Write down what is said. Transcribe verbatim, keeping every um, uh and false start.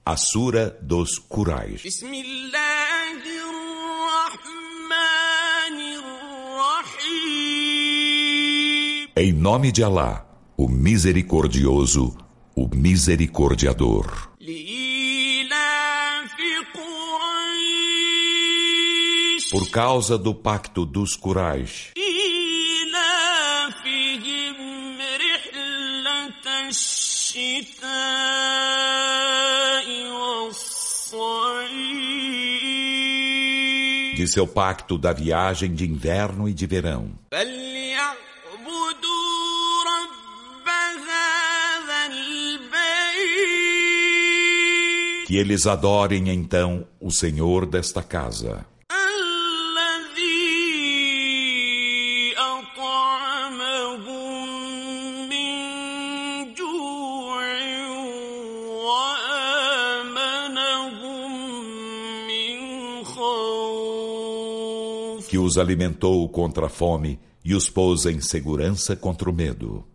A Sura dos Quraish. Em nome de Alá, o Misericordioso, o Misericordiador. Por causa do pacto dos Quraish, de seu pacto da viagem de inverno e de verão, que eles adorem então o Senhor desta casa, que os alimentou contra a fome e os pôs em segurança contra o medo.